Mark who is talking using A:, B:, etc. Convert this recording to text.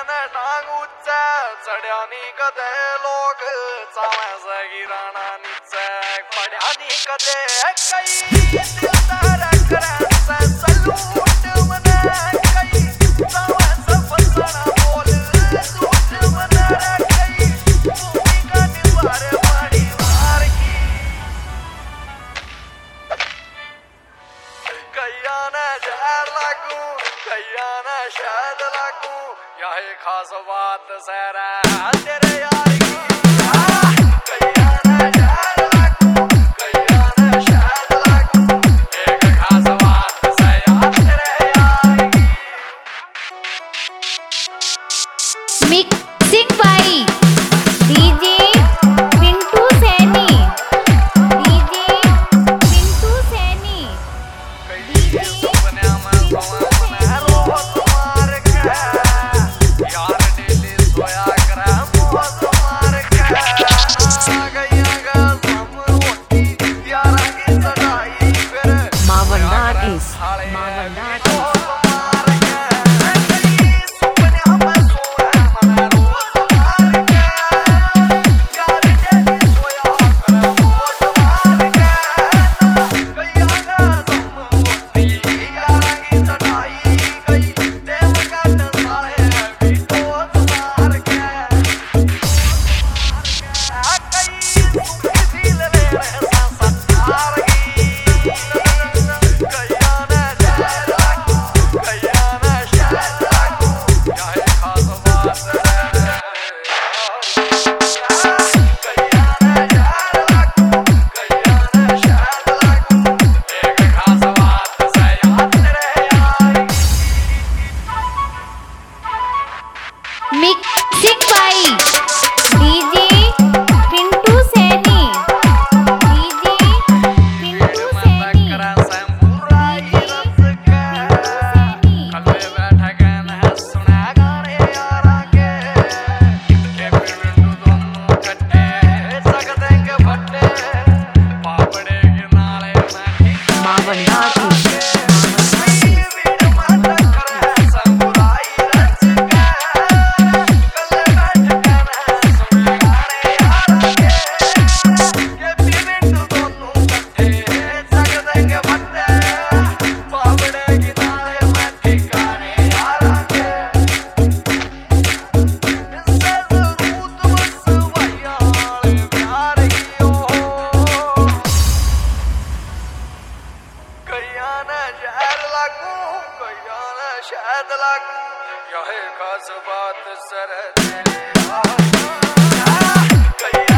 A: ने टांग उच्च चढ्यानी कदे लोक चाव्याचा गिराणा निच पड्यानी कदे काही दिलदार करायचा सलूट मना काही चाव्याचा फसणा बोल सूट मना काही भूमिका निवार पाडी वार की कैयाना जहर लागू कैयाना शहद लागू यह खास बात सारा तेरे यार की कैयाना जहर लागू कैयाना शहद लागू एक खास बात सारा तेरे यार की
B: mixing by DJ Pintu Saini DJ Pintu Saini
A: कई सपने में भवन रोज मार के यार डेली सोया करे मौत मार के गैया का समरोटी यार की सगाई फिर
C: Mawanda artist Mawanda artist
B: mixing by DJ Pintu Saini DJ Pintu Saini
C: Mawanda artist
A: शहद लागू यह खास बात सर